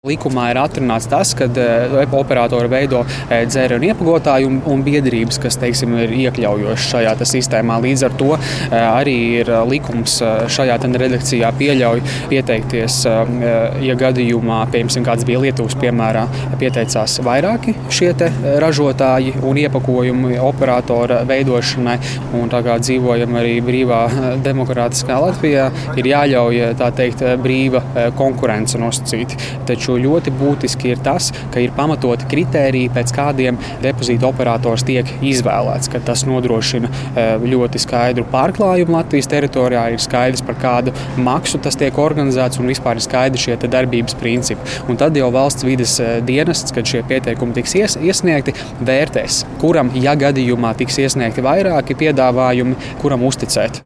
Likumā ir atrunāts tas, ka operatori veido dzērienu iepakotāju un biedrības, kas, teiksim, ir iekļaujošas šajā sistēmā. Līdz ar to arī ir likums šajā redakcijā pieļauj pieteikties, ja gadījumā, piemēram, kāds bija Lietuvas piemērā, pieteicās vairāki šie ražotāji un iepakojumu operatora veidošanai. Un tā kā dzīvojam arī brīvā demokrātiskā Latvijā, ir jāļauj, tā teikt, brīva konkurence nosacīti. Taču ļoti būtiski ir tas, ka ir pamatoti kritēriji, pēc kādiem depozīta operators tiek izvēlēts, ka tas nodrošina ļoti skaidru pārklājumu Latvijas teritorijā, ir skaidrs, par kādu maksu tas tiek organizēts un vispār ir skaidri šie darbības principi. Un tad jau valsts vides dienests, kad šie pieteikumi tiks iesniegti, vērtēs, kuram, ja gadījumā tiks iesniegti vairāki piedāvājumi, kuram uzticēt.